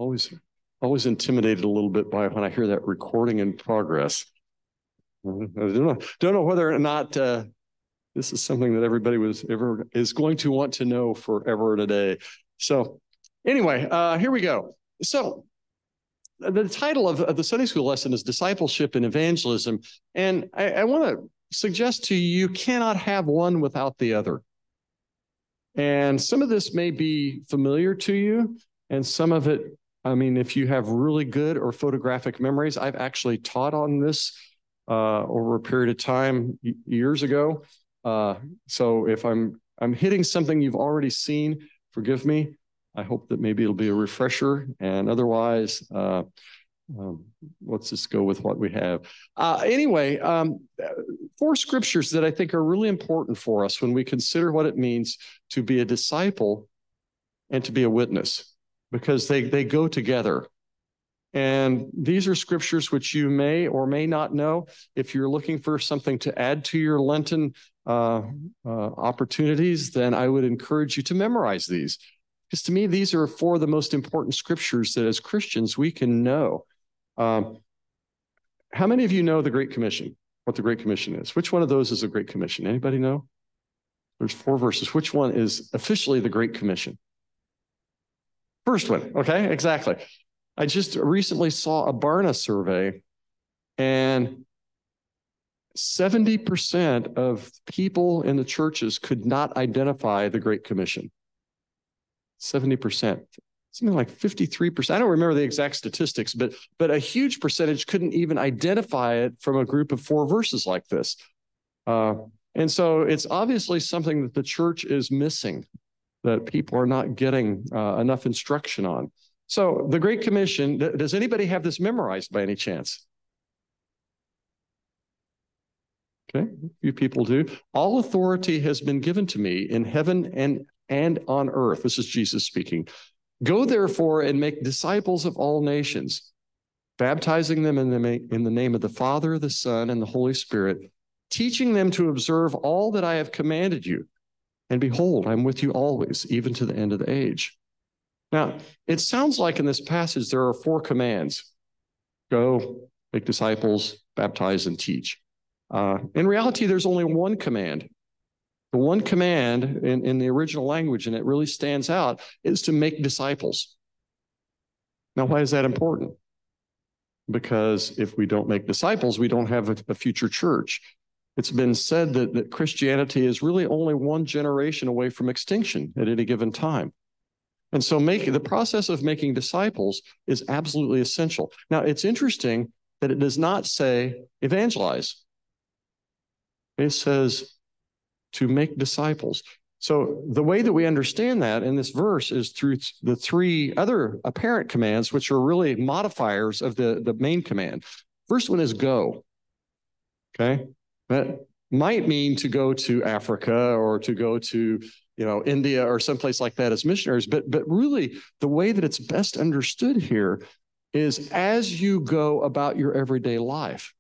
Always, always intimidated a little bit by when I hear that recording in progress. I don't know whether or not this is something that everybody is going to want to know forever and a day. So anyway, here we go. So the title of the Sunday school lesson is Discipleship and Evangelism. And I want to suggest to you, you cannot have one without the other. And some of this may be familiar to you, and some of it, I mean, if you have really good or photographic memories, I've actually taught on this over a period of time years ago. So if I'm hitting something you've already seen, forgive me. I hope that maybe it'll be a refresher, and otherwise, let's just go with what we have. Anyway, 4 scriptures that I think are really important for us when we consider what it means to be a disciple and to be a witness, because they go together. And these are scriptures which you may or may not know. If you're looking for something to add to your Lenten opportunities, then I would encourage you to memorize these. Because to me, these are 4 of the most important scriptures that as Christians we can know. How many of you know the Great Commission, what the Great Commission is? Which one of those is the Great Commission? Anybody know? There's 4 verses. Which one is officially the Great Commission? First one, okay, exactly. I just recently saw a Barna survey, and 70% of people in the churches could not identify the Great Commission. 70%, something like 53%. I don't remember the exact statistics, but a huge percentage couldn't even identify it from a group of 4 verses like this. And so it's obviously something that the church is missing, that people are not getting enough instruction on. So the Great Commission, does anybody have this memorized by any chance? Okay, a few people do. All authority has been given to me in heaven and on earth. This is Jesus speaking. Go therefore and make disciples of all nations, baptizing them in the name of the Father, the Son, and the Holy Spirit, teaching them to observe all that I have commanded you. And behold, I'm with you always, even to the end of the age. Now, it sounds like in this passage there are 4 commands. Go, make disciples, baptize, and teach. In reality, there's only one command. The one command in the original language, and it really stands out, is to make disciples. Now, why is that important? Because if we don't make disciples, we don't have a future church. It's been said that Christianity is really only 1 generation away from extinction at any given time. And so the process of making disciples is absolutely essential. Now, it's interesting that it does not say evangelize. It says to make disciples. So the way that we understand that in this verse is through the 3 other apparent commands, which are really modifiers of the main command. First one is go. Okay? That might mean to go to Africa or to go to India or someplace like that as missionaries. But really, the way that it's best understood here is as you go about your everyday life.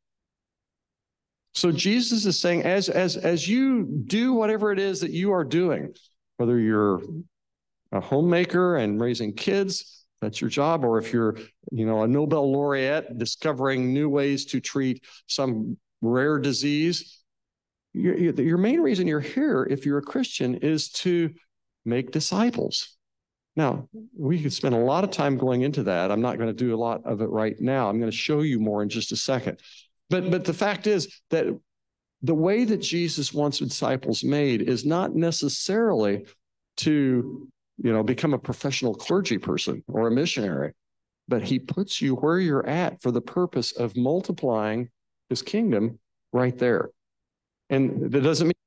So Jesus is saying, as you do whatever it is that you are doing, whether you're a homemaker and raising kids, that's your job, or if you're, a Nobel laureate discovering new ways to treat some rare disease, your main reason you're here, if you're a Christian, is to make disciples. Now, we could spend a lot of time going into that. I'm not going to do a lot of it right now. I'm going to show you more in just a second. But the fact is that the way that Jesus wants disciples made is not necessarily to, become a professional clergy person or a missionary, but he puts you where you're at for the purpose of multiplying his kingdom right there. And that doesn't mean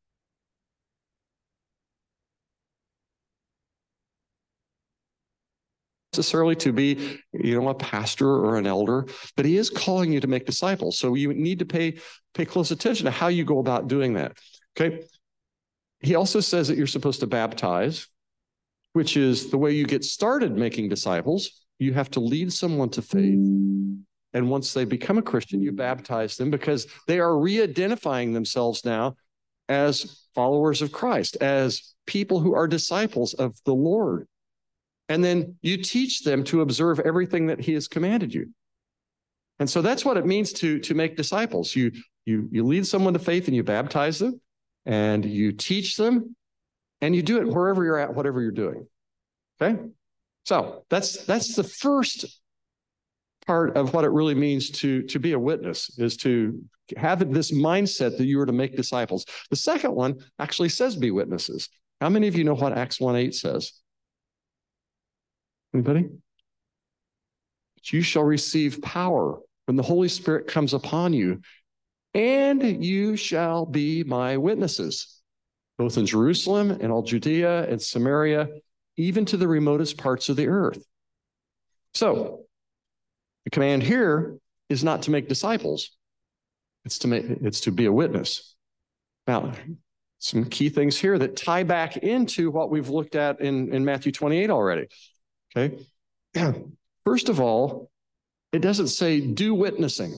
necessarily to be, a pastor or an elder, but he is calling you to make disciples. So you need to pay close attention to how you go about doing that. Okay. He also says that you're supposed to baptize, which is the way you get started making disciples. You have to lead someone to faith. And once they become a Christian, you baptize them because they are re-identifying themselves now as followers of Christ, as people who are disciples of the Lord. And then you teach them to observe everything that he has commanded you. And so that's what it means to make disciples. You lead someone to faith and you baptize them and you teach them and you do it wherever you're at, whatever you're doing. Okay? So that's the first part of what it really means to be a witness, is to have this mindset that you are to make disciples. The second one actually says be witnesses. How many of you know what Acts 1:8 says? Anybody? You shall receive power when the Holy Spirit comes upon you, and you shall be my witnesses, both in Jerusalem and all Judea and Samaria, even to the remotest parts of the earth. So the command here is not to make disciples. It's to be a witness. Now, some key things here that tie back into what we've looked at in Matthew 28 already. Okay. First of all, it doesn't say do witnessing.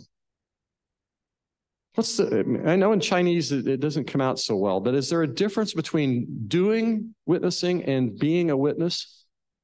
I know in Chinese it doesn't come out so well, but is there a difference between doing witnessing and being a witness?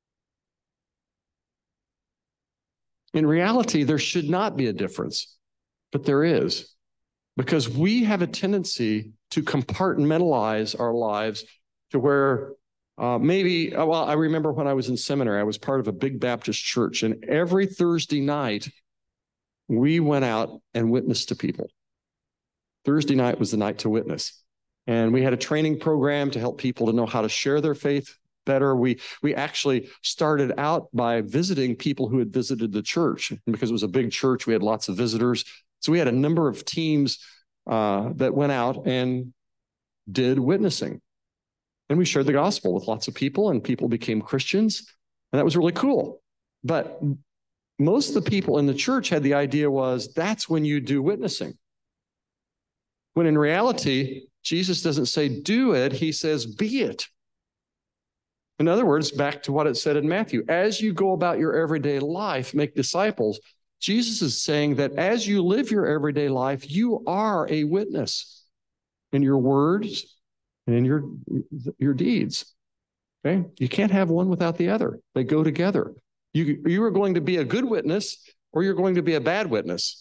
In reality, there should not be a difference, but there is, because we have a tendency to compartmentalize our lives to where I remember when I was in seminary, I was part of a big Baptist church, and every Thursday night we went out and witnessed to people. Thursday night was the night to witness. And we had a training program to help people to know how to share their faith better. We actually started out by visiting people who had visited the church. And because it was a big church, we had lots of visitors. So we had a number of teams that went out and did witnessing. And we shared the gospel with lots of people, and people became Christians. And that was really cool. But most of the people in the church had the idea was that's when you do witnessing. When in reality, Jesus doesn't say do it, he says be it. In other words, back to what it said in Matthew, as you go about your everyday life, make disciples, Jesus is saying that as you live your everyday life, you are a witness in your words and in your deeds. Okay? You can't have one without the other. They go together. You are going to be a good witness or you're going to be a bad witness.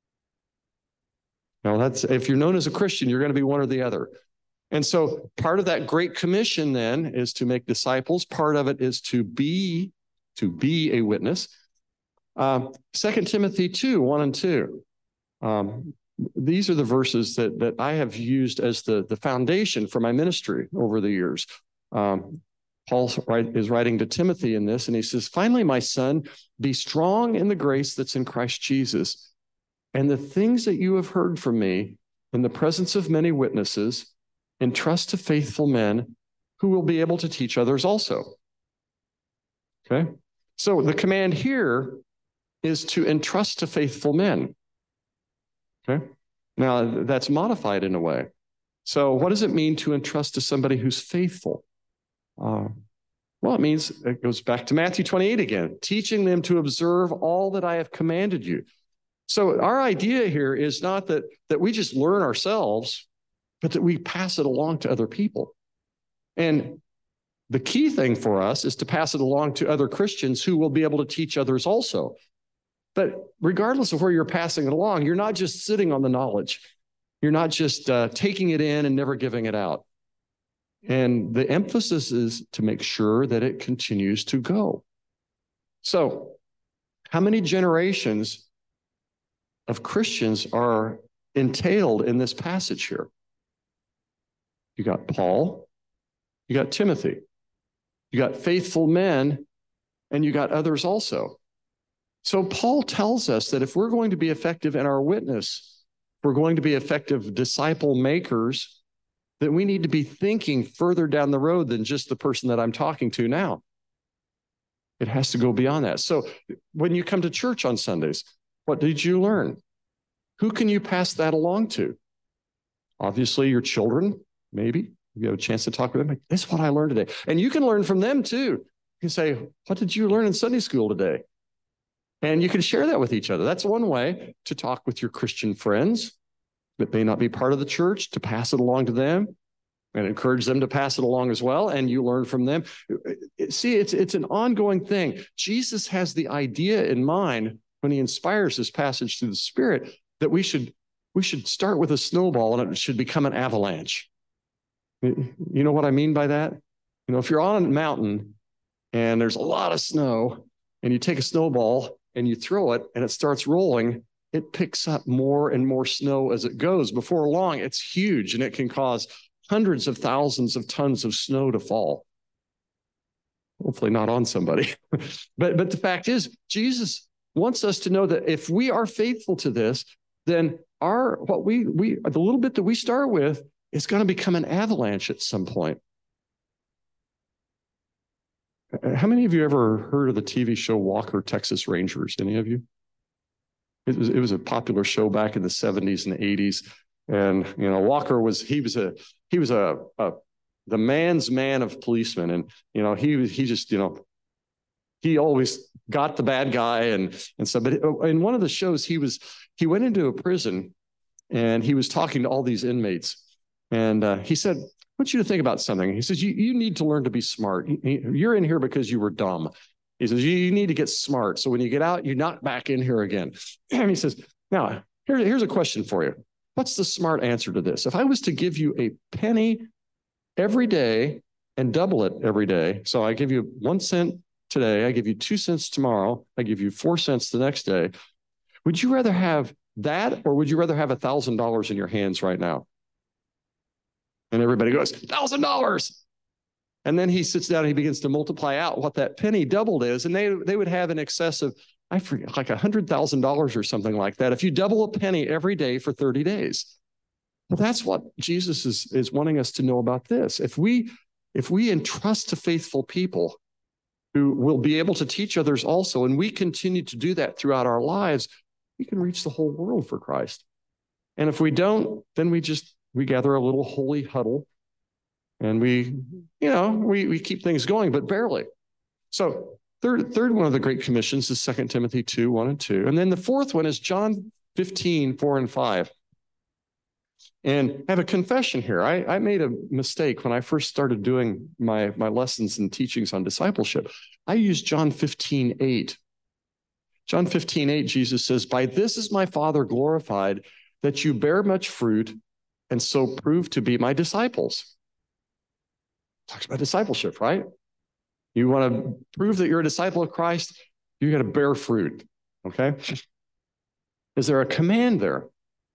Now, if you're known as a Christian, you're going to be one or the other. And so part of that Great Commission then is to make disciples. Part of it is to be a witness. 2 Timothy 2:1 and 2. These are the verses that I have used as the foundation for my ministry over the years. Paul is writing to Timothy in this, and he says, finally, my son, be strong in the grace that's in Christ Jesus. And the things that you have heard from me in the presence of many witnesses, entrust to faithful men who will be able to teach others also. Okay? So the command here is to entrust to faithful men. Okay? Now, that's modified in a way. So what does it mean to entrust to somebody who's faithful? Well, it goes back to Matthew 28 again, teaching them to observe all that I have commanded you. So our idea here is not that we just learn ourselves, but that we pass it along to other people. And the key thing for us is to pass it along to other Christians who will be able to teach others also. But regardless of where you're passing it along, you're not just sitting on the knowledge. You're not just taking it in and never giving it out. And the emphasis is to make sure that it continues to go. So how many generations of Christians are entailed in this passage here? You got Paul, you got Timothy, you got faithful men, and you got others also. So Paul tells us that if we're going to be effective in our witness, if we're going to be effective disciple makers, that we need to be thinking further down the road than just the person that I'm talking to now. It has to go beyond that. So when you come to church on Sundays, what did you learn? Who can you pass that along to? Obviously, your children, maybe. You have a chance to talk with them. Like, this is what I learned today. And you can learn from them too. You can say, what did you learn in Sunday school today? And you can share that with each other. That's one way to talk with your Christian friends that may not be part of the church, to pass it along to them. and encourage them to pass it along as well, and you learn from them. See, it's an ongoing thing. Jesus has the idea in mind when he inspires this passage through the Spirit that we should start with a snowball and it should become an avalanche. You know what I mean by that? You know, if you're on a mountain and there's a lot of snow and you take a snowball and you throw it and it starts rolling, it picks up more and more snow as it goes. Before long, it's huge and it can cause hundreds of thousands of tons of snow to fall. Hopefully not on somebody. but the fact is, Jesus wants us to know that if we are faithful to this, then the little bit that we start with is going to become an avalanche at some point. How many of you ever heard of the TV show Walker, Texas Rangers? Any of you? It was a popular show back in the 70s and 80s. And, you know, Walker was the man's man of policemen. And, you know, he just, you know, he always got the bad guy and so, but in one of the shows, he went into a prison and he was talking to all these inmates. And he said, I want you to think about something. He says, you need to learn to be smart. You're in here because you were dumb. He says, you need to get smart. So when you get out, you're not back in here again. And he says, now, here's a question for you. What's the smart answer to this? If I was to give you a penny every day and double it every day, so I give you 1 cent today, I give you 2 cents tomorrow, I give you 4 cents the next day, would you rather have that or would you rather have $1,000 in your hands right now? And everybody goes, $1,000. And then he sits down and he begins to multiply out what that penny doubled is. And they would have in excess of, I forget, like $100,000 or something like that. If you double a penny every day for 30 days. Well, that's what Jesus is wanting us to know about this. If we entrust to faithful people who will be able to teach others also, and we continue to do that throughout our lives, we can reach the whole world for Christ. And if we don't, then we gather a little holy huddle and we keep things going, but barely. So third one of the Great Commissions is 2 Timothy 2, 1 and 2. And then the fourth one is John 15, 4 and 5. And I have a confession here. I made a mistake when I first started doing my lessons and teachings on discipleship. I used John 15, 8. John 15, 8, Jesus says, by this is my Father glorified, that you bear much fruit and so prove to be my disciples. Talks about discipleship, right? You want to prove that you're a disciple of Christ, you got to bear fruit, okay? Is there a command there?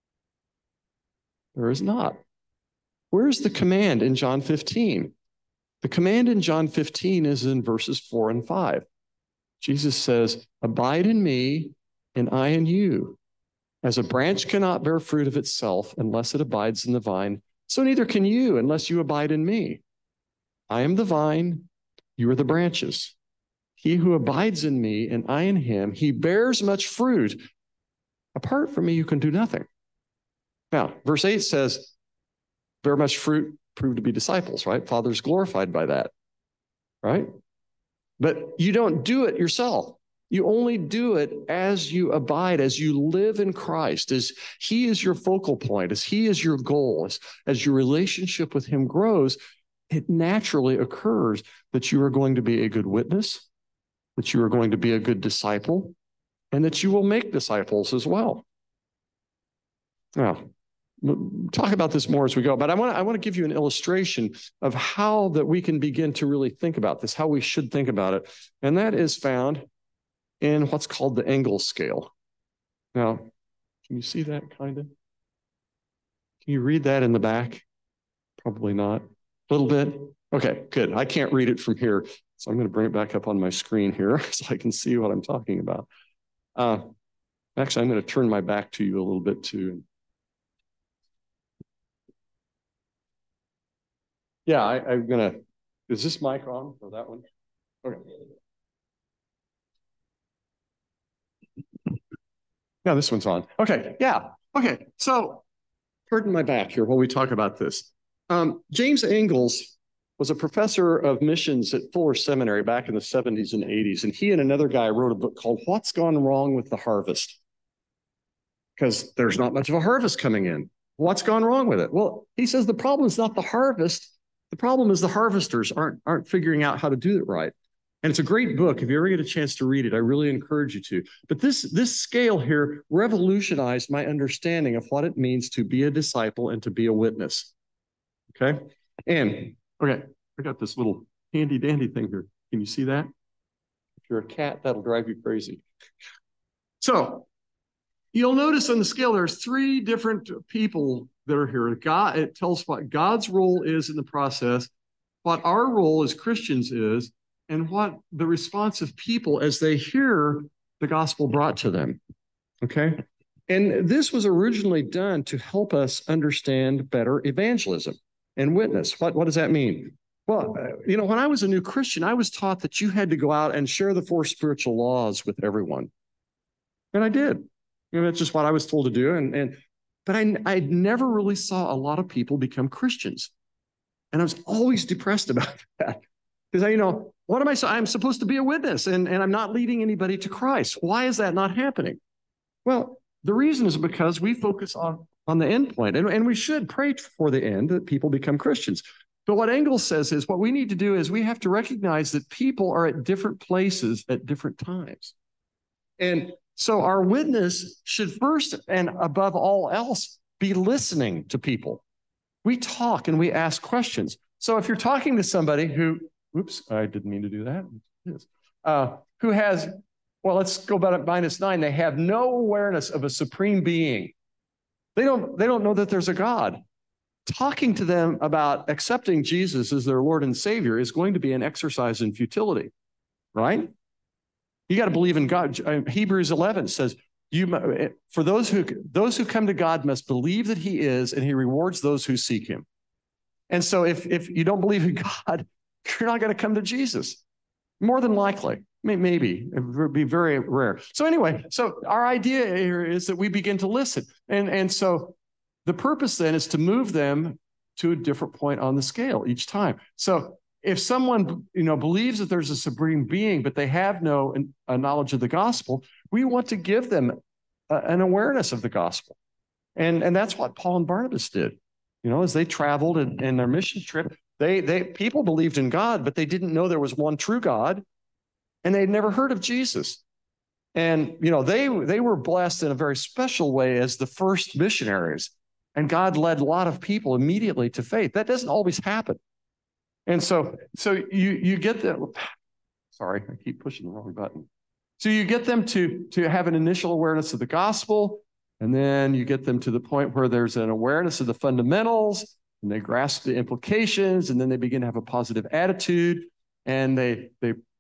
There is not. Where's the command in John 15? The command in John 15 is in verses 4 and 5. Jesus says, abide in me and I in you. As a branch cannot bear fruit of itself unless it abides in the vine, so neither can you unless you abide in me. I am the vine, you are the branches. He who abides in me and I in him, he bears much fruit. Apart from me, you can do nothing. Now, verse 8 says, bear much fruit, prove to be disciples, right? Father's glorified by that, right? But you don't do it yourself. You only do it as you abide, as you live in Christ, as he is your focal point, as he is your goal, as your relationship with him grows, it naturally occurs that you are going to be a good witness, that you are going to be a good disciple, and that you will make disciples as well. Now, we'll talk about this more as we go, but I want to give you an illustration of how that we can begin to really think about this, how we should think about it. And that is found in what's called the Engel scale. Now, can you see that kind of? Can you read that in the back? Probably not. A little bit? Okay, good. I can't read it from here, so I'm going to bring it back up on my screen here so I can see what I'm talking about. Actually, I'm going to turn my back to you a little bit too. Yeah, I'm going to, is this mic on or that one? Okay. Yeah, this one's on. Okay, yeah. Okay, so pardon my back here while we talk about this. James Ingalls was a professor of missions at Fuller Seminary back in the 70s and 80s, and he and another guy wrote a book called What's Gone Wrong with the Harvest? Because there's not much of a harvest coming in. What's gone wrong with it? Well, he says the problem is not the harvest. The problem is the harvesters aren't figuring out how to do it right. And it's a great book. If you ever get a chance to read it, I really encourage you to. But this scale here revolutionized my understanding of what it means to be a disciple and to be a witness. Okay? And, okay, I got this little handy dandy thing here. Can you see that? If you're a cat, that'll drive you crazy. So, you'll notice on the scale, there's three different people that are here. God, it tells what God's role is in the process, what our role as Christians is, and what the response of people as they hear the gospel brought to them. Okay? And this was originally done to help us understand better evangelism and witness. What does that mean? Well, when I was a new Christian, I was taught that you had to go out and share the 4 spiritual laws with everyone. And I did. That's just what I was told to do. But I never really saw a lot of people become Christians. And I was always depressed about that. Because what am I? I'm supposed to be a witness, and I'm not leading anybody to Christ. Why is that not happening? Well, the reason is because we focus on the end point, and we should pray for the end that people become Christians. But what Engels says is what we need to do is we have to recognize that people are at different places at different times. And so our witness should first and above all else be listening to people. We talk and we ask questions. So if you're talking to somebody who, oops, I didn't mean to do that, who has, well, let's go about it -9, they have no awareness of a supreme being. They don't know that there's a God. Talking to them about accepting Jesus as their Lord and Savior is going to be an exercise in futility, right? You got to believe in God. Hebrews 11 says, for those who come to God must believe that he is, and he rewards those who seek him. And so if you don't believe in God, you're not going to come to Jesus. More than likely. Maybe. It would be very rare. So anyway, so our idea here is that we begin to listen. And so the purpose then is to move them to a different point on the scale each time. So if someone believes that there's a supreme being, but they have no knowledge of the gospel, we want to give them an awareness of the gospel. And that's what Paul and Barnabas did. As they traveled in their mission trip, people believed in God, but they didn't know there was one true God, and they'd never heard of Jesus. And they were blessed in a very special way as the first missionaries, and God led a lot of people immediately to faith. That doesn't always happen. And so you get them. Sorry, I keep pushing the wrong button. So you get them to have an initial awareness of the gospel, and then you get them to the point where there's an awareness of the fundamentals, and they grasp the implications, and then they begin to have a positive attitude, and they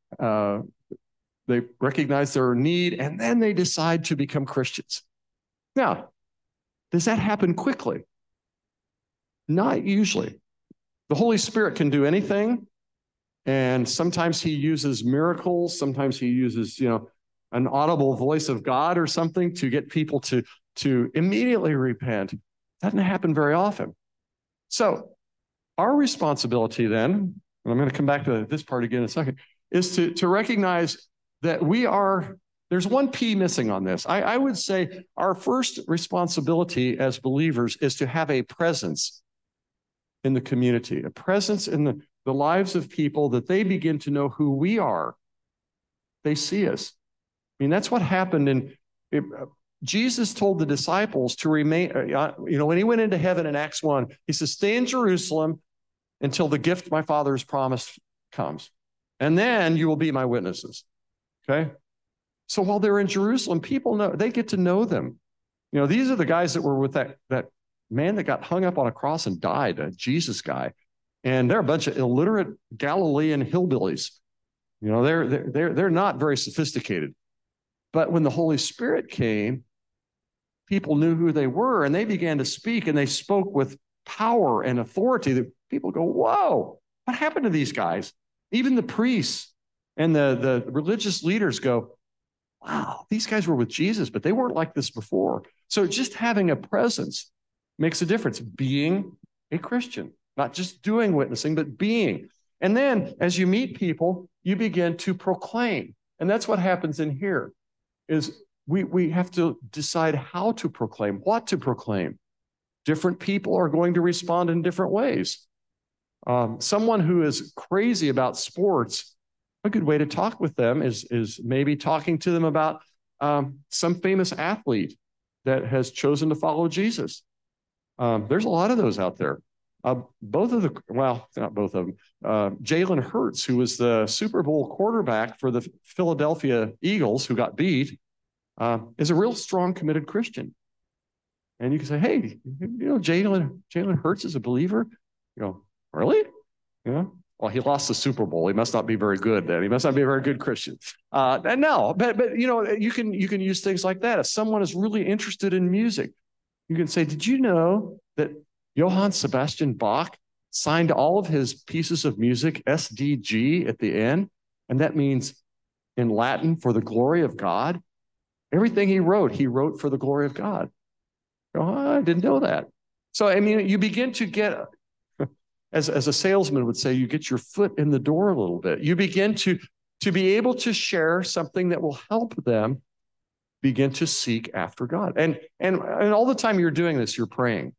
recognize their need, and then they decide to become Christians. Now, does that happen quickly? Not usually. The Holy Spirit can do anything, and sometimes he uses miracles. Sometimes he uses, an audible voice of God or something to get people to immediately repent. Doesn't happen very often. So our responsibility then, and I'm going to come back to this part again in a second, is to recognize that there's one P missing on this. I would say our first responsibility as believers is to have a presence in the community, a presence in the lives of people, that they begin to know who we are. They see us. I mean, that's what happened Jesus told the disciples to remain, when he went into heaven in Acts 1, he says, stay in Jerusalem until the gift my Father has promised comes. And then you will be my witnesses. Okay? So while they're in Jerusalem, they get to know them. These are the guys that were with that man that got hung up on a cross and died, a Jesus guy. And they're a bunch of illiterate Galilean hillbillies. They're not very sophisticated. But when the Holy Spirit came, people knew who they were, and they began to speak, and they spoke with power and authority that people go, whoa, what happened to these guys? Even the priests and the religious leaders go, wow, these guys were with Jesus, but they weren't like this before. So just having a presence makes a difference. Being a Christian, not just doing witnessing, but being. And then as you meet people, you begin to proclaim. And that's what happens in here, is we have to decide how to proclaim, what to proclaim. different people are going to respond in different ways. Someone who is crazy about sports, a good way to talk with them is maybe talking to them about some famous athlete that has chosen to follow Jesus. There's a lot of those out there. Not both of them. Jalen Hurts, who was the Super Bowl quarterback for the Philadelphia Eagles, who got beat, is a real strong, committed Christian. And you can say, hey, Jalen Hurts is a believer. You go, really? Well, he lost the Super Bowl. He must not be very good then. He must not be a very good Christian. No, but you can use things like that. If someone is really interested in music, you can say, did you know that Johann Sebastian Bach signed all of his pieces of music SDG at the end? And that means in Latin, for the glory of God. Everything he wrote for the glory of God. Oh, I didn't know that. So, you begin to get, as a salesman would say, you get your foot in the door a little bit. You begin to be able to share something that will help them begin to seek after God. And all the time you're doing this, you're praying.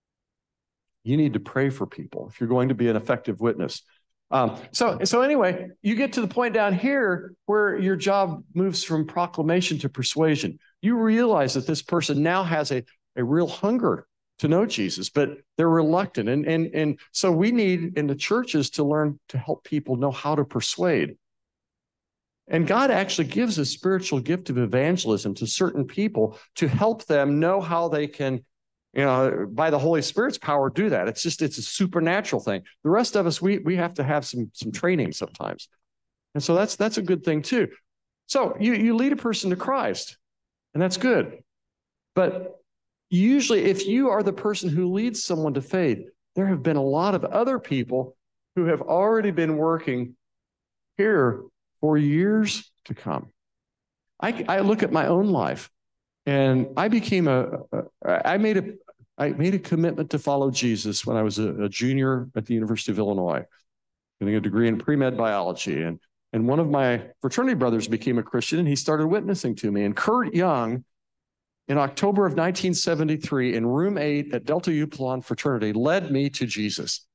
You need to pray for people if you're going to be an effective witness. So anyway, you get to the point down here where your job moves from proclamation to persuasion. You realize that this person now has a real hunger to know Jesus, but they're reluctant. And so we need in the churches to learn to help people know how to persuade. And God actually gives a spiritual gift of evangelism to certain people to help them know how they can, by the Holy Spirit's power, do that. It's a supernatural thing. The rest of us, we have to have some training sometimes. And so that's a good thing too. So you lead a person to Christ, and that's good. But usually if you are the person who leads someone to faith, there have been a lot of other people who have already been working here for years to come. I look at my own life, and I became I made a commitment to follow Jesus when I was a junior at the University of Illinois, getting a degree in pre-med biology. And one of my fraternity brothers became a Christian, and he started witnessing to me. And Kurt Young, in October of 1973, in room 8 at Delta Upsilon fraternity, led me to Jesus.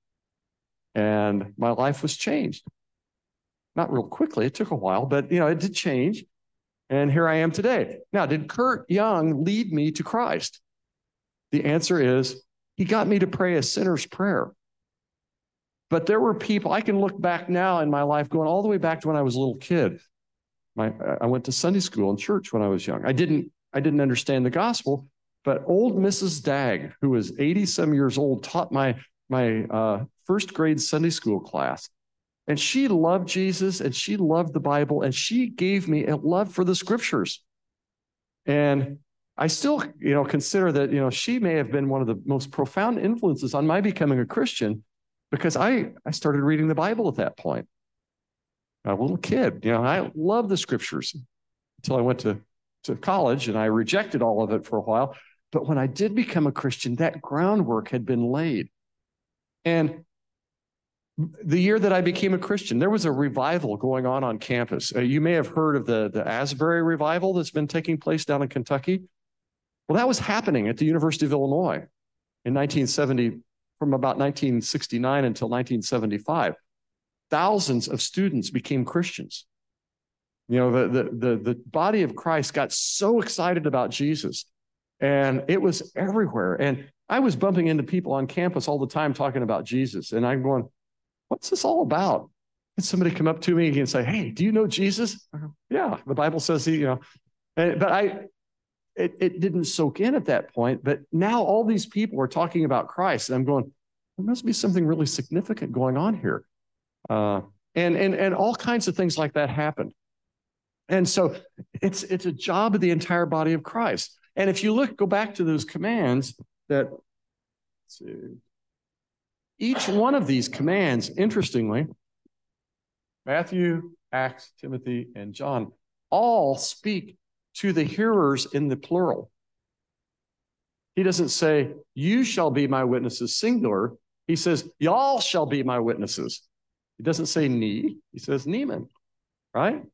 And my life was changed. Not real quickly, it took a while, but it did change. And here I am today. Now, did Kurt Young lead me to Christ? The answer is, he got me to pray a sinner's prayer. But there were people, I can look back now in my life, going all the way back to when I was a little kid. I went to Sunday school and church when I was young. I didn't understand the gospel, but old Mrs. Dagg, who was 80-some years old, taught my first grade Sunday school class. And she loved Jesus, and she loved the Bible, and she gave me a love for the scriptures. And I still, consider that, she may have been one of the most profound influences on my becoming a Christian, because I started reading the Bible at that point. A little kid, I loved the scriptures until I went to college, and I rejected all of it for a while. But when I did become a Christian, that groundwork had been laid. And the year that I became a Christian, there was a revival going on campus. You may have heard of the Asbury revival that's been taking place down in Kentucky. Well, that was happening at the University of Illinois in 1970, from about 1969 until 1975. Thousands of students became Christians. The body of Christ got so excited about Jesus, and it was everywhere. And I was bumping into people on campus all the time talking about Jesus, and I'm going, what's this all about? And somebody come up to me and say, hey, do you know Jesus? Yeah, the Bible says but it didn't soak in at that point. But now all these people are talking about Christ, and I'm going, there must be something really significant going on here. And all kinds of things like that happened. And so it's a job of the entire body of Christ. And if you go back to those commands let's see, each one of these commands, interestingly, Matthew, Acts, Timothy, and John, all speak to the hearers in the plural. He doesn't say, you shall be my witnesses, singular. He says, y'all shall be my witnesses. He doesn't say ni, he says neman, right?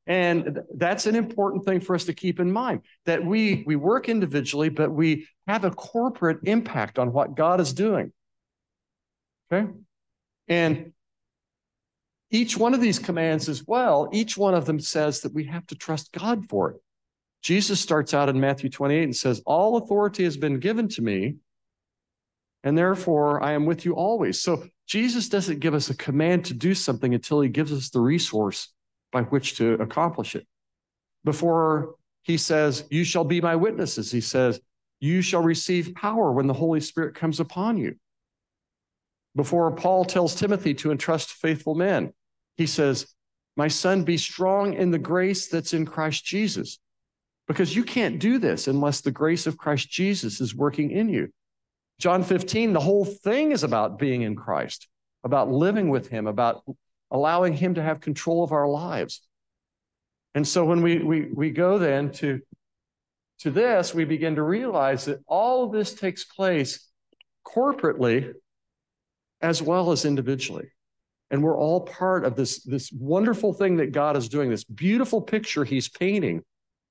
And that's an important thing for us to keep in mind, that we work individually, but we have a corporate impact on what God is doing. Okay? And each one of these commands as well, each one of them says that we have to trust God for it. Jesus starts out in Matthew 28 and says, all authority has been given to me, and therefore I am with you always. So Jesus doesn't give us a command to do something until he gives us the resource by which to accomplish it. Before he says, you shall be my witnesses, he says, you shall receive power when the Holy Spirit comes upon you. Before Paul tells Timothy to entrust faithful men, he says, my son, be strong in the grace that's in Christ Jesus. Because you can't do this unless the grace of Christ Jesus is working in you. John 15, the whole thing is about being in Christ, about living with him, about allowing him to have control of our lives. And so when we go then to this, we begin to realize that all of this takes place corporately as well as individually. And we're all part of this wonderful thing that God is doing, this beautiful picture he's painting.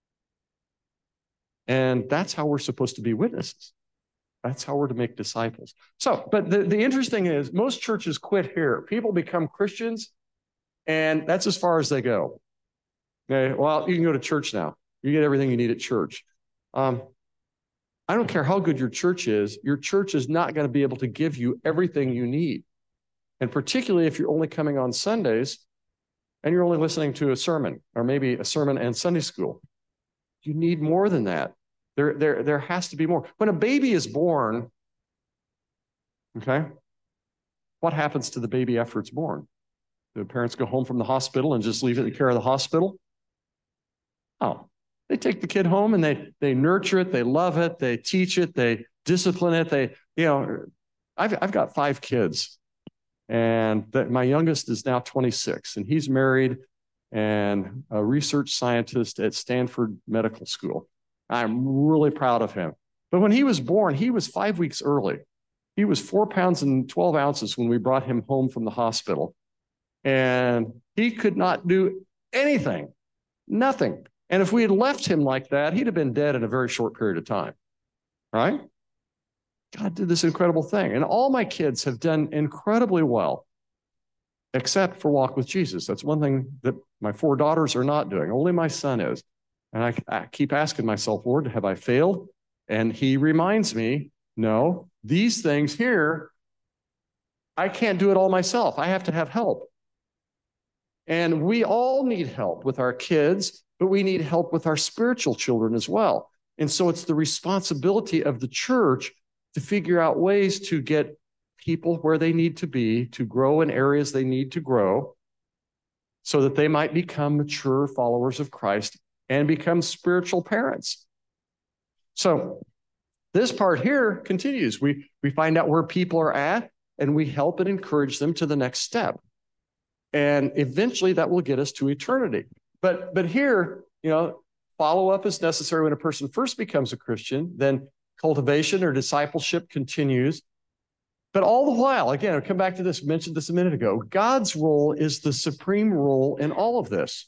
And that's how we're supposed to be witnesses. That's how we're to make disciples. So, but the interesting is most churches quit here. People become Christians, and that's as far as they go. Okay, well, you can go to church now. You get everything you need at church. I don't care how good your church is not going to be able to give you everything you need. And particularly if you're only coming on Sundays and you're only listening to a sermon, or maybe a sermon and Sunday school. You need more than that. There has to be more. When a baby is born, okay, what happens to the baby after it's born? Do the parents go home from the hospital and just leave it in the care of the hospital? Oh, they take the kid home and they nurture it, they love it, they teach it, they discipline it. I've got 5 kids, and my youngest is now 26, and he's married and a research scientist at Stanford Medical School. I'm really proud of him. But when he was born, he was 5 weeks early. He was 4 pounds and 12 ounces when we brought him home from the hospital. And he could not do anything, nothing. And if we had left him like that, he'd have been dead in a very short period of time, right? God did this incredible thing. And all my kids have done incredibly well, except for walk with Jesus. That's one thing that my 4 daughters are not doing. Only my son is. And I keep asking myself, Lord, have I failed? And he reminds me, no, these things here, I can't do it all myself. I have to have help. And we all need help with our kids, but we need help with our spiritual children as well. And so it's the responsibility of the church to figure out ways to get people where they need to be, to grow in areas they need to grow, so that they might become mature followers of Christ and become spiritual parents. So this part here continues. We find out where people are at, and we help and encourage them to the next step. And eventually that will get us to eternity. But here, follow-up is necessary when a person first becomes a Christian, then cultivation or discipleship continues. But all the while, again, I'll come back to this, mentioned this a minute ago, God's role is the supreme role in all of this.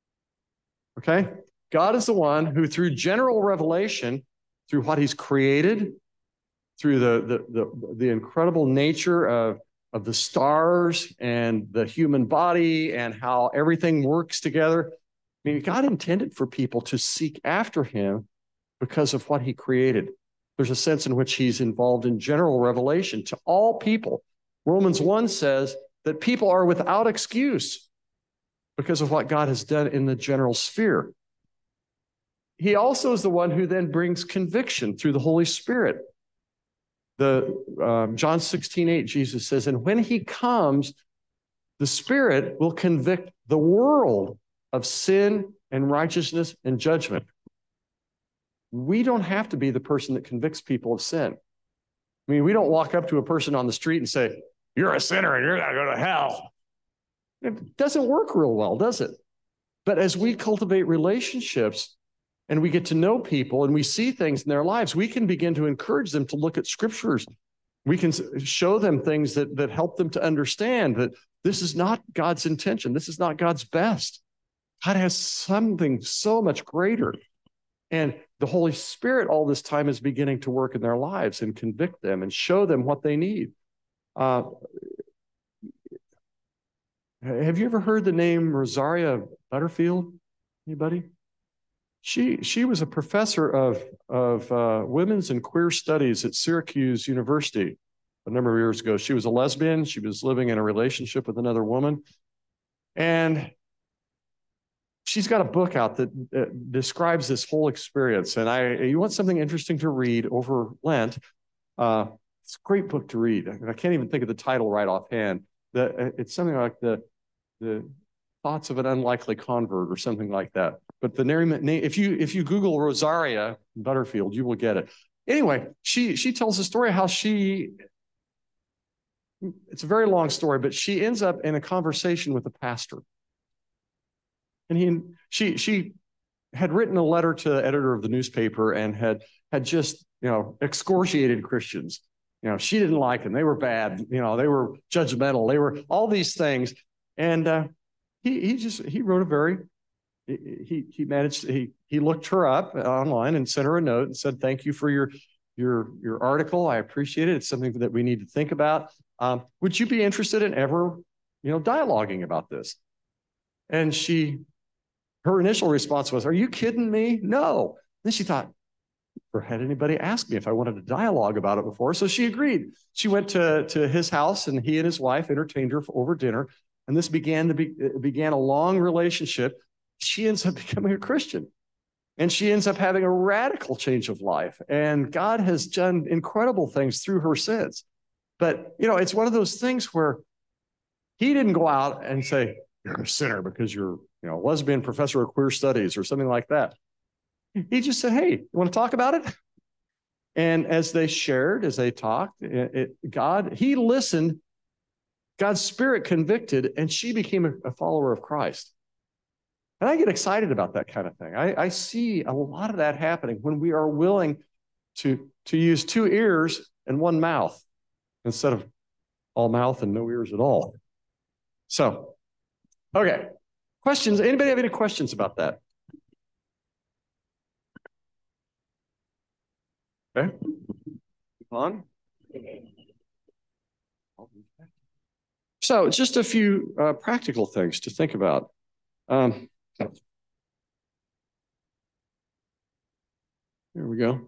Okay? God is the one who, through general revelation, through what he's created, through the incredible nature of the stars and the human body and how everything works together. I mean, God intended for people to seek after him because of what he created. There's a sense in which he's involved in general revelation to all people. Romans 1 says that people are without excuse because of what God has done in the general sphere. He also is the one who then brings conviction through the Holy Spirit. John 16:8, Jesus says, and when he comes, the Spirit will convict the world of sin and righteousness and judgment. We don't have to be the person that convicts people of sin. I mean, we don't walk up to a person on the street and say, you're a sinner and you're going to go to hell. It doesn't work real well, does it? But as we cultivate relationships and we get to know people and we see things in their lives, we can begin to encourage them to look at scriptures. We can show them things that help them to understand that this is not God's intention. This is not God's best. God has something so much greater. And the Holy Spirit all this time is beginning to work in their lives and convict them and show them what they need. Have you ever heard the name Rosaria Butterfield? Anybody? She was a professor of women's and queer studies at Syracuse University a number of years ago. She was a lesbian. She was living in a relationship with another woman. And she's got a book out that describes this whole experience. And you want something interesting to read over Lent, it's a great book to read. I can't even think of the title right offhand. It's something like the Thoughts of an Unlikely Convert or something like that. But the name, if you Google Rosaria Butterfield, you will get it. Anyway, she tells the story how it's a very long story, but she ends up in a conversation with a pastor. And she had written a letter to the editor of the newspaper and had just, excoriated Christians. She didn't like them. They were bad. They were judgmental. They were all these things. And he wrote a very, he managed, he looked her up online and sent her a note and said, "Thank you for your article. I appreciate it. It's something that we need to think about. Would you be interested in ever, dialoguing about this?" And her initial response was, "Are you kidding me? No." Then she thought, never had anybody ask me if I wanted to dialogue about it before. So she agreed. She went to his house, and he and his wife entertained her over dinner. And this began a long relationship. She ends up becoming a Christian. And she ends up having a radical change of life. And God has done incredible things through her since. But, it's one of those things where he didn't go out and say, "You're a sinner because you're, a lesbian professor of queer studies," or something like that. He just said, "Hey, you want to talk about it?" And as they shared, as they talked, he listened, God's Spirit convicted, and she became a follower of Christ. And I get excited about that kind of thing. I see a lot of that happening when we are willing to use 2 ears and 1 mouth instead of all mouth and no ears at all. So, okay. Questions? Anybody have any questions about that? Okay. On. So, just a few practical things to think about. Here we go.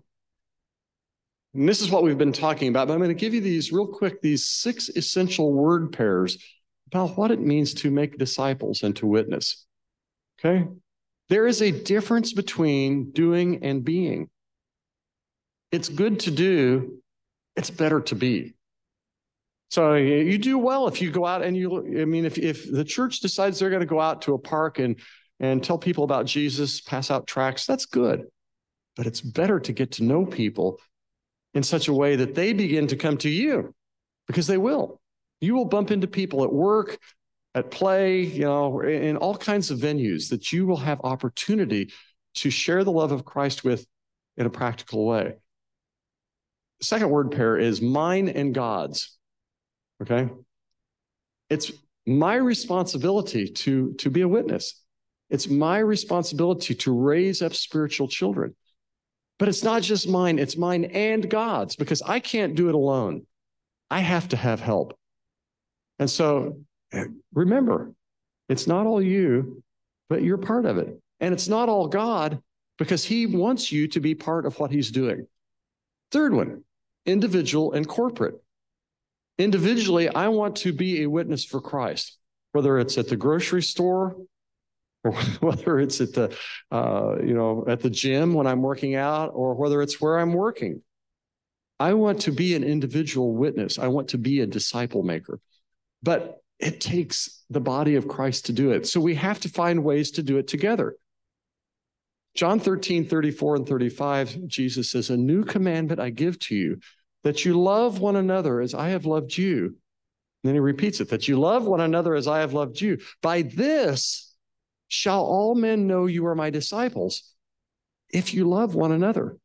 And this is what we've been talking about, but I'm going to give you these 6 essential word pairs about what it means to make disciples and to witness. Okay? There is a difference between doing and being. It's good to do, it's better to be. So you do well if you go out and if the church decides they're going to go out to a park and tell people about Jesus, pass out tracts, that's good. But it's better to get to know people in such a way that they begin to come to you, because they will. You will bump into people at work, at play, in all kinds of venues that you will have opportunity to share the love of Christ with in a practical way. The second word pair is mine and God's. Okay? It's my responsibility to be a witness. It's my responsibility to raise up spiritual children. But it's not just mine, it's mine and God's, because I can't do it alone. I have to have help. And so remember, it's not all you, but you're part of it. And it's not all God, because he wants you to be part of what he's doing. Third one, individual and corporate. Individually, I want to be a witness for Christ, whether it's at the grocery store, or whether it's at the, at the gym when I'm working out, or whether it's where I'm working. I want to be an individual witness. I want to be a disciple maker. But it takes the body of Christ to do it. So we have to find ways to do it together. John 13:34-35, Jesus says, "A new commandment I give to you, that you love one another as I have loved you." And then he repeats it, that you love one another as I have loved you. By this shall all men know you are my disciples, if you love one another.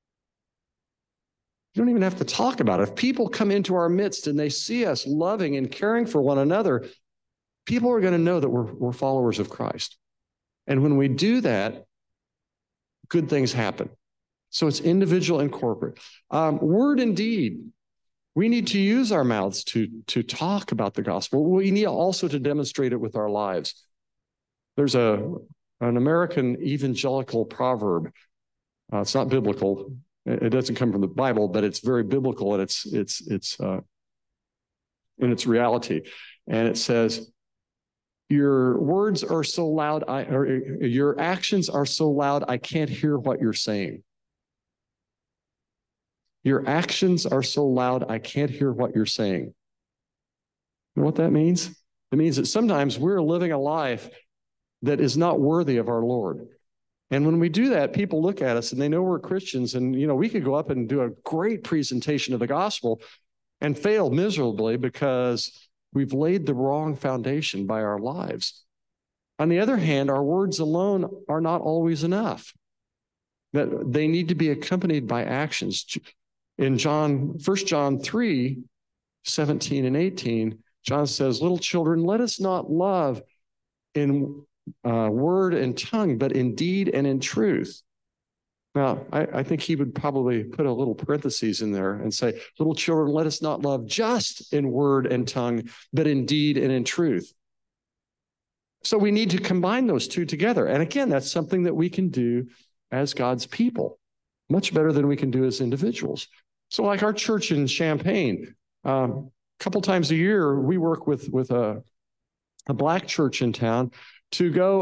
You don't even have to talk about it. If people come into our midst and they see us loving and caring for one another, people are going to know that we're followers of Christ. And when we do that, good things happen. So it's individual and corporate. Word and deed. We need to use our mouths to talk about the gospel. We need also to demonstrate it with our lives. There's an American evangelical proverb. It's not biblical. It doesn't come from the Bible, but it's very biblical in its reality. And it says, your words are so loud, or your actions are so loud, I can't hear what you're saying. Your actions are so loud, I can't hear what you're saying. You know what that means? It means that sometimes we're living a life that is not worthy of our Lord. And when we do that, people look at us and they know we're Christians. And, we could go up and do a great presentation of the gospel and fail miserably because we've laid the wrong foundation by our lives. On the other hand, our words alone are not always enough. That they need to be accompanied by actions. In 1 John 3, 17 and 18, John says, little children, let us not love in word and tongue, but in deed and in truth. Now, I think he would probably put a little parentheses in there and say, little children, let us not love just in word and tongue, but in deed and in truth. So we need to combine those two together. And again, that's something that we can do as God's people, much better than we can do as individuals. So like our church in Champaign, a couple times a year, we work with a Black church in town to go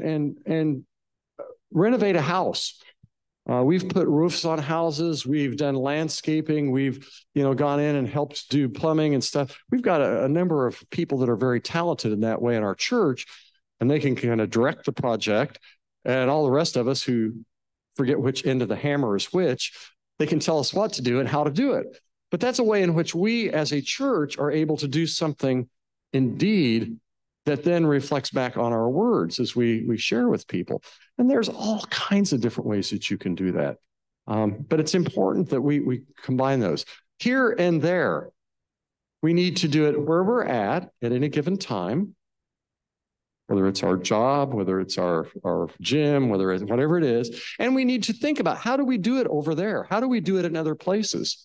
and renovate a house. We've put roofs on houses. We've done landscaping. We've, gone in and helped do plumbing and stuff. We've got a number of people that are very talented in that way in our church, and they can kind of direct the project. And all the rest of us who forget which end of the hammer is which, they can tell us what to do and how to do it. But that's a way in which we as a church are able to do something indeed that then reflects back on our words as we share with people. And there's all kinds of different ways that you can do that. But it's important that we combine those. Here and there, we need to do it where we're at any given time, whether it's our job, whether it's our gym, whatever it is. And we need to think about, how do we do it over there? How do we do it in other places?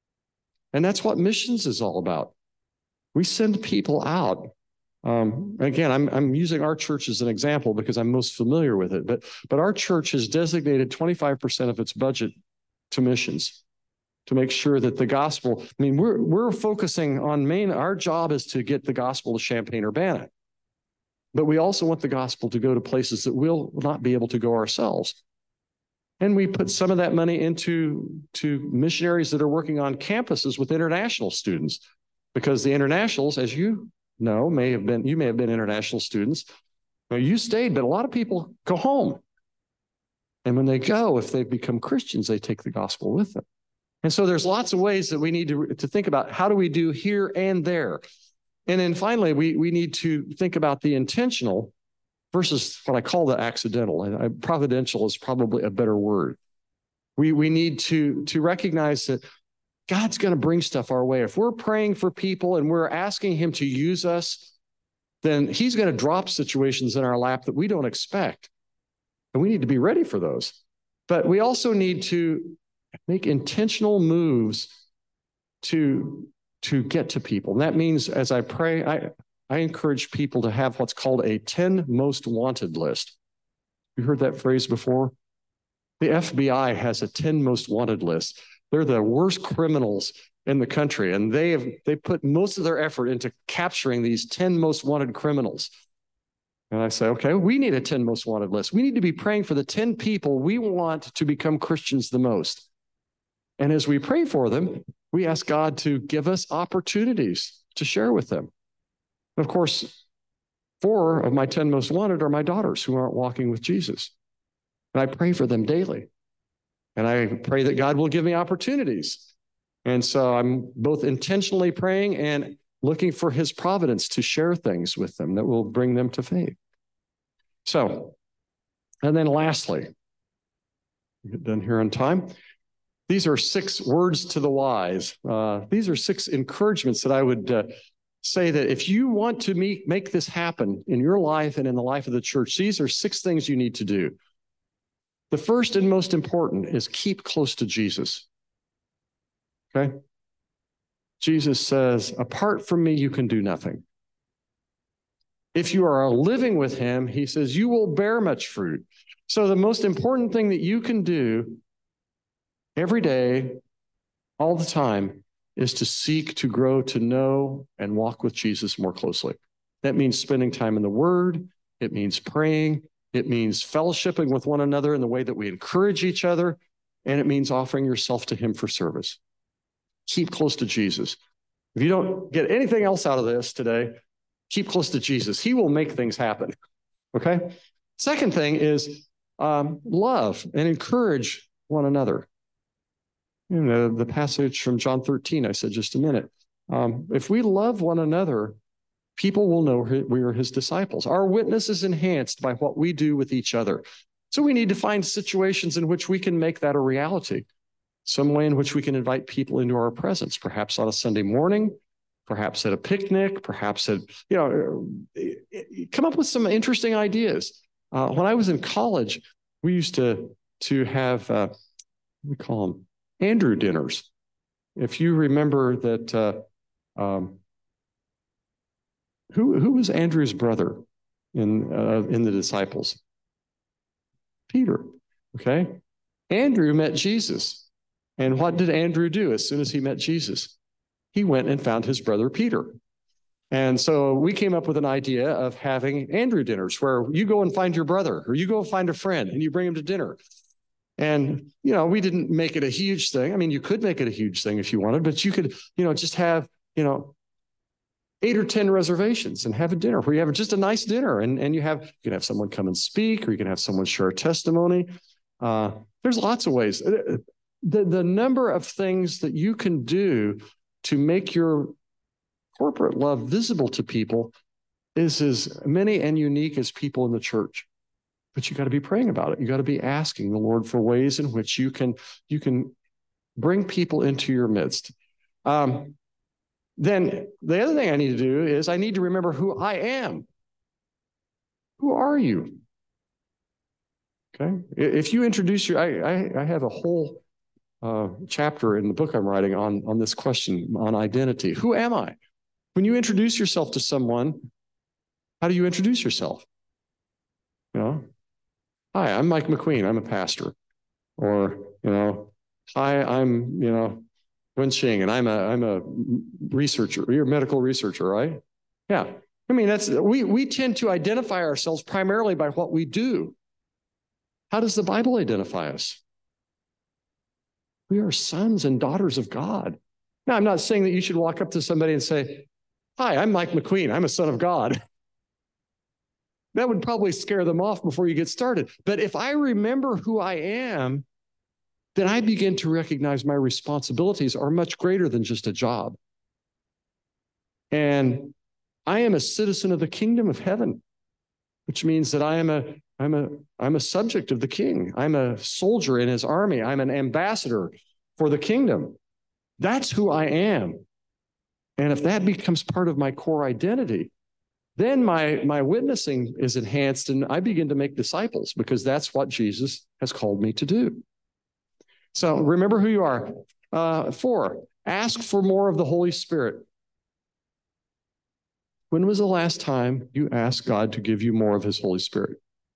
And that's what missions is all about. We send people out. Again, I'm using our church as an example because I'm most familiar with it, but our church has designated 25% of its budget to missions to make sure that the gospel, we're focusing on our job is to get the gospel to Champaign-Urbana, but we also want the gospel to go to places that we'll not be able to go ourselves. And we put some of that money into missionaries that are working on campuses with international students, because the internationals, as you know, you may have been international students. Well, you stayed, but a lot of people go home. And when they go, if they've become Christians, they take the gospel with them. And so there's lots of ways that we need to think about, how do we do here and there? And then finally, we need to think about the intentional versus what I call the accidental. Providential is probably a better word. We need to recognize that God's going to bring stuff our way. If we're praying for people and we're asking him to use us, then he's going to drop situations in our lap that we don't expect. And we need to be ready for those. But we also need to make intentional moves to get to people. And that means as I pray, I encourage people to have what's called a 10 most wanted list. You heard that phrase before? The FBI has a 10 most wanted list. They're the worst criminals in the country, and they put most of their effort into capturing these 10 most wanted criminals. And I say, okay, we need a 10 most wanted list. We need to be praying for the 10 people we want to become Christians the most. And as we pray for them, we ask God to give us opportunities to share with them. And of course, 4 of my 10 most wanted are my daughters who aren't walking with Jesus. And I pray for them daily. And I pray that God will give me opportunities. And so I'm both intentionally praying and looking for his providence to share things with them that will bring them to faith. So, and then lastly, get done here on time. These are 6 words to the wise. These are 6 encouragements that I would say that if you want to make this happen in your life and in the life of the church, these are 6 things you need to do. The first and most important is keep close to Jesus. Okay? Jesus says, apart from me, you can do nothing. If you are living with him, he says, you will bear much fruit. So the most important thing that you can do every day, all the time, is to seek to grow, to know, and walk with Jesus more closely. That means spending time in the Word. It means praying. It means fellowshipping with one another in the way that we encourage each other. And it means offering yourself to him for service. Keep close to Jesus. If you don't get anything else out of this today, keep close to Jesus. He will make things happen. Okay? Second thing is love and encourage one another. You know, the passage from John 13, I said just a minute. If we love one another, people will know we are his disciples. Our witness is enhanced by what we do with each other. So we need to find situations in which we can make that a reality. Some way in which we can invite people into our presence, perhaps on a Sunday morning, perhaps at a picnic, perhaps at, come up with some interesting ideas. When I was in college, we used to have, we call them Andrew dinners. If you remember that, who was Andrew's brother in the disciples? Peter, okay? Andrew met Jesus. And what did Andrew do as soon as he met Jesus? He went and found his brother Peter. And so we came up with an idea of having Andrew dinners where you go and find your brother or you go find a friend and you bring him to dinner. And, we didn't make it a huge thing. I mean, you could make it a huge thing if you wanted, but you could, just have, 8 or 10 reservations and have a dinner where you have just a nice dinner and you can have someone come and speak, or you can have someone share a testimony. There's lots of ways. The number of things that you can do to make your corporate love visible to people is as many and unique as people in the church. But you got to be praying about it. You got to be asking the Lord for ways in which you can bring people into your midst. Then the other thing I need to do is I need to remember who I am. Who are you? Okay. If you introduce I have a whole chapter in the book I'm writing on this question, on identity. Who am I? When you introduce yourself to someone, how do you introduce yourself? Hi, I'm Mike McQueen. I'm a pastor. Or, hi, I'm, Wen Xing, and I'm a researcher. You're a medical researcher, right? Yeah. I mean, we tend to identify ourselves primarily by what we do. How does the Bible identify us? We are sons and daughters of God. Now, I'm not saying that you should walk up to somebody and say, hi, I'm Mike McQueen. I'm a son of God. That would probably scare them off before you get started. But if I remember who I am, then I begin to recognize my responsibilities are much greater than just a job. And I am a citizen of the kingdom of heaven, which means that I'm a subject of the king. I'm a soldier in his army. I'm an ambassador for the kingdom. That's who I am. And if that becomes part of my core identity, then my witnessing is enhanced and I begin to make disciples because that's what Jesus has called me to do. So remember who you are. 4, ask for more of the Holy Spirit. When was the last time you asked God to give you more of his Holy Spirit?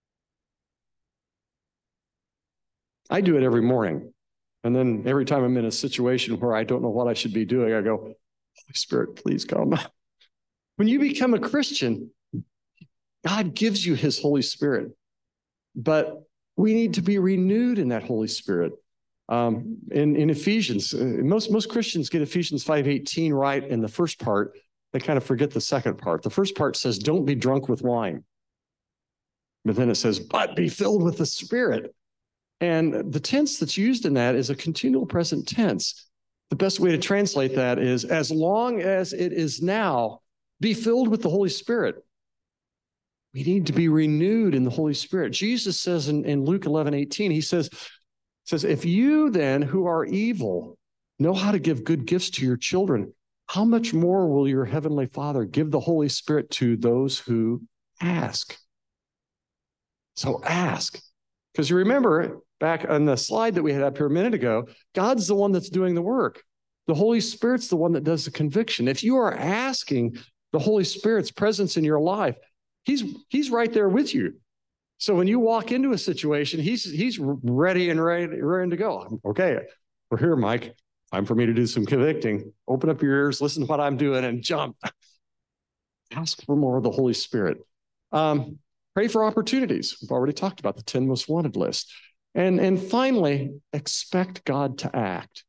I do it every morning. And then every time I'm in a situation where I don't know what I should be doing, I go, Holy Spirit, please come. When you become a Christian, God gives you his Holy Spirit. But we need to be renewed in that Holy Spirit. In Ephesians, most Christians get Ephesians 5:18 right in the first part. They kind of forget the second part. The first part says, don't be drunk with wine. But then it says, but be filled with the Spirit. And the tense that's used in that is a continual present tense. The best way to translate that is, as long as it is now, be filled with the Holy Spirit. We need to be renewed in the Holy Spirit. Jesus says in Luke 11:18, he says, if you then who are evil know how to give good gifts to your children, how much more will your heavenly Father give the Holy Spirit to those who ask? So ask. Because you remember back on the slide that we had up here a minute ago, God's the one that's doing the work. The Holy Spirit's the one that does the conviction. If you are asking the Holy Spirit's presence in your life, he's right there with you. So when you walk into a situation, he's ready to go. Okay, we're here, Mike. Time for me to do some convicting. Open up your ears, listen to what I'm doing, and jump. Ask for more of the Holy Spirit. Pray for opportunities. We've already talked about the 10 most wanted list. And finally, expect God to act.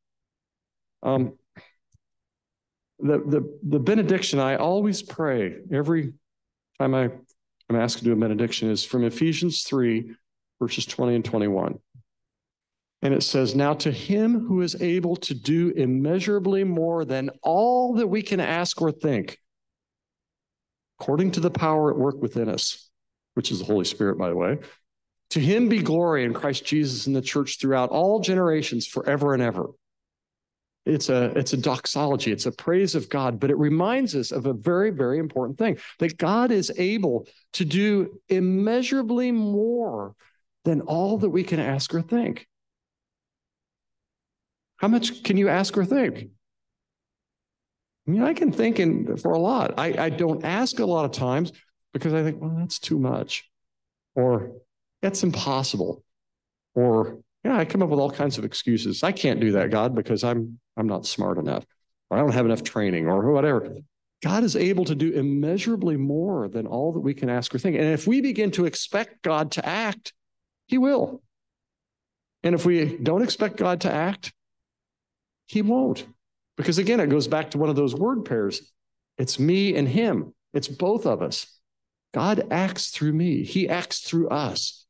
The benediction I always pray every time I'm asked to do a benediction is from Ephesians 3, verses 20 and 21. And it says, now to him who is able to do immeasurably more than all that we can ask or think, according to the power at work within us, which is the Holy Spirit, by the way, to him be glory in Christ Jesus in the church throughout all generations, forever and ever. It's a doxology. It's a praise of God, but it reminds us of a very, very important thing, that God is able to do immeasurably more than all that we can ask or think. How much can you ask or think? I mean, I can think for a lot. I don't ask a lot of times because I think, well, that's too much, or that's impossible, or I come up with all kinds of excuses. I can't do that, God, because I'm not smart enough, or I don't have enough training, or whatever. God is able to do immeasurably more than all that we can ask or think. And if we begin to expect God to act, he will. And if we don't expect God to act, he won't. Because again, it goes back to one of those word pairs. It's me and him. It's both of us. God acts through me. He acts through us.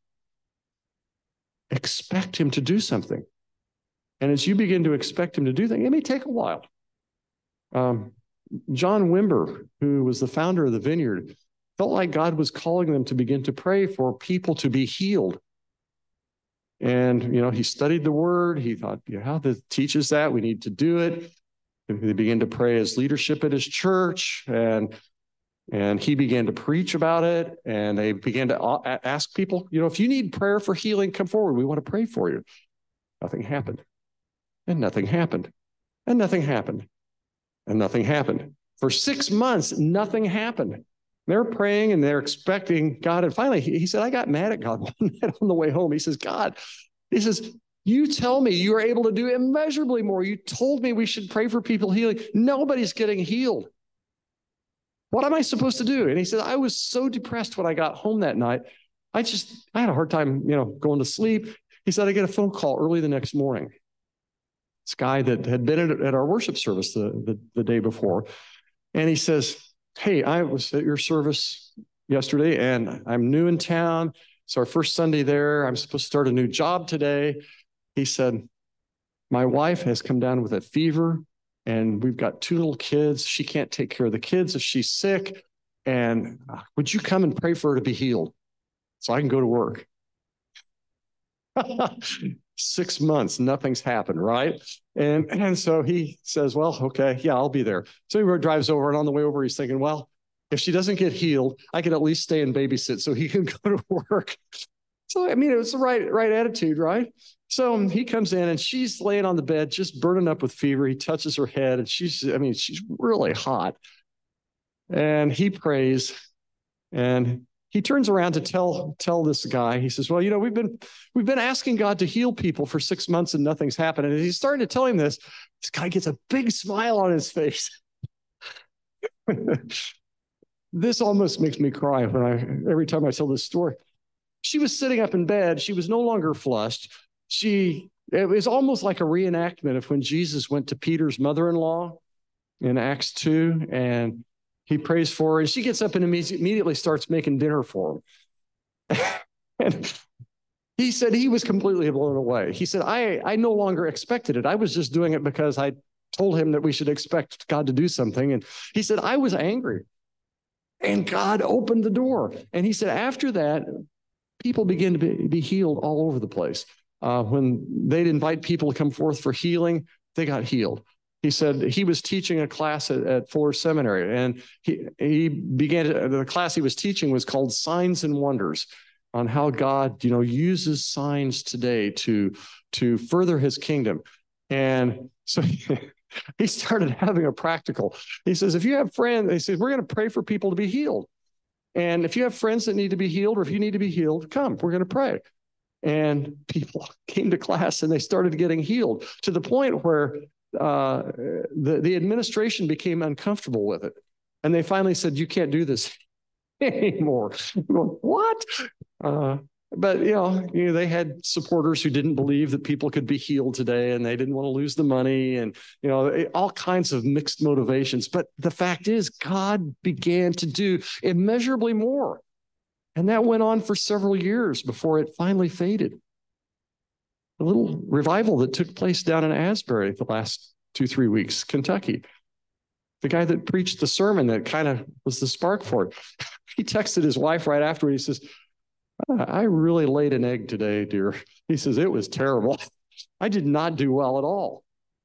Expect him to do something. And as you begin to expect him to do things, it may take a while. John Wimber, who was the founder of the Vineyard, felt like God was calling them to begin to pray for people to be healed. And, he studied the word. He thought, how this teaches that, we need to do it. And he began to pray as leadership at his church, and he began to preach about it. And they began to ask people, if you need prayer for healing, come forward. We want to pray for you. Nothing happened. And nothing happened. And nothing happened. And nothing happened. For 6 months, nothing happened. They're praying and they're expecting God. And finally, he said, I got mad at God one night on the way home. He says, God, you tell me you are able to do immeasurably more. You told me we should pray for people healing. Nobody's getting healed. What am I supposed to do? And he said, I was so depressed when I got home that night. I had a hard time, going to sleep. He said, I get a phone call early the next morning. This guy that had been at our worship service the day before. And he says, hey, I was at your service yesterday and I'm new in town. It's our first Sunday there. I'm supposed to start a new job today. He said, my wife has come down with a fever and we've got 2 little kids. She can't take care of the kids if she's sick. And would you come and pray for her to be healed so I can go to work? 6 months, nothing's happened, right? And so he says, well, okay, yeah, I'll be there. So he drives over, and on the way over, he's thinking, well, if she doesn't get healed, I can at least stay and babysit so he can go to work. So, it was the right attitude, right? So he comes in and she's laying on the bed, just burning up with fever. He touches her head and she's really hot. And he prays, and he turns around to tell this guy, he says, well, we've been asking God to heal people for 6 months and nothing's happened. And he's starting to tell him this guy gets a big smile on his face. This almost makes me cry every time I tell this story. She was sitting up in bed. She was no longer flushed. It was almost like a reenactment of when Jesus went to Peter's mother-in-law in Acts 2, and he prays for her, and she gets up and immediately starts making dinner for him. And he said he was completely blown away. He said, I no longer expected it. I was just doing it because I told him that we should expect God to do something. And he said, I was angry. And God opened the door. And he said, after that, people began to be healed all over the place. When they'd invite people to come forth for healing, they got healed. He said he was teaching a class at Fuller Seminary, and he began the class he was teaching was called Signs and Wonders, on how God, uses signs today to further his kingdom. And so he started having a practical. He says, if you have friends, he says, we're going to pray for people to be healed. And if you have friends that need to be healed, or if you need to be healed, come, we're going to pray. And people came to class and they started getting healed, to the point where the administration became uncomfortable with it. And they finally said, you can't do this anymore. Going, what? But they had supporters who didn't believe that people could be healed today, and they didn't want to lose the money, and all kinds of mixed motivations. But the fact is, God began to do immeasurably more, and that went on for several years before it finally faded. A little revival that took place down in Asbury the last 2-3 weeks, Kentucky. The guy that preached the sermon that kind of was the spark for it, he texted his wife right after. He says, I really laid an egg today, dear. He says, it was terrible. I did not do well at all.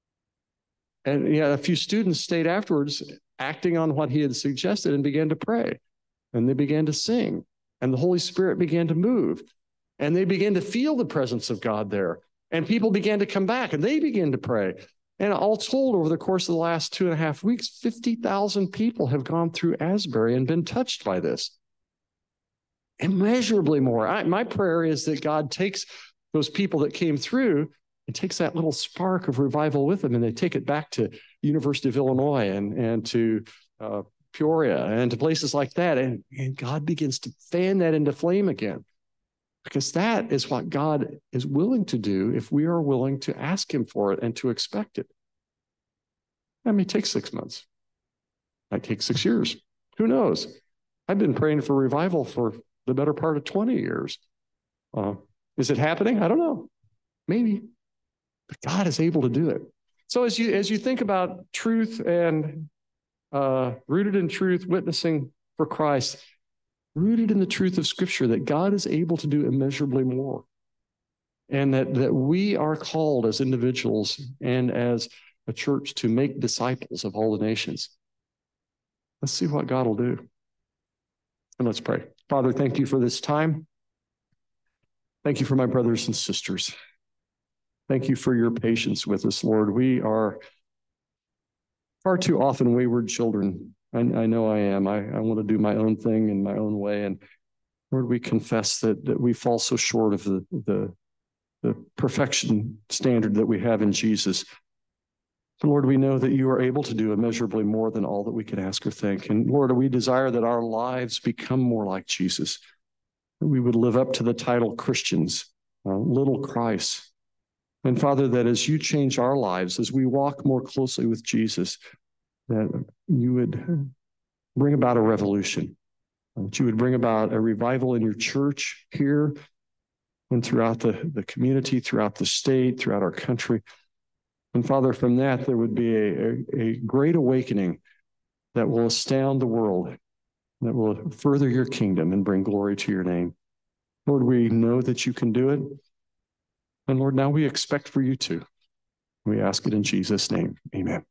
And a few students stayed afterwards, acting on what he had suggested, and began to pray. And they began to sing. And the Holy Spirit began to move. And they began to feel the presence of God there. And people began to come back, and they began to pray. And all told, over the course of the last 2.5 weeks, 50,000 people have gone through Asbury and been touched by this. Immeasurably more. My prayer is that God takes those people that came through and takes that little spark of revival with them, and they take it back to University of Illinois and to Peoria and to places like that. And God begins to fan that into flame again, because that is what God is willing to do if we are willing to ask him for it and to expect it. That may take 6 months. It might take 6 years. Who knows? I've been praying for revival for the better part of 20 years. Is it happening? I don't know. Maybe. But God is able to do it. So as you think about truth and rooted in truth, witnessing for Christ, rooted in the truth of Scripture, that God is able to do immeasurably more. And that we are called as individuals and as a church to make disciples of all the nations. Let's see what God will do. And let's pray. Father, thank you for this time. Thank you for my brothers and sisters. Thank you for your patience with us, Lord. We are far too often wayward children. I know I am. I want to do my own thing in my own way. And Lord, we confess that we fall so short of the perfection standard that we have in Jesus. But Lord, we know that you are able to do immeasurably more than all that we could ask or think. And Lord, we desire that our lives become more like Jesus. That we would live up to the title Christians, little Christ. And Father, that as you change our lives, as we walk more closely with Jesus, that you would bring about a revolution, that you would bring about a revival in your church here and throughout the community, throughout the state, throughout our country. And Father, from that, there would be a great awakening that will astound the world, that will further your kingdom and bring glory to your name. Lord, we know that you can do it. And Lord, now we expect for you to. We ask it in Jesus' name. Amen.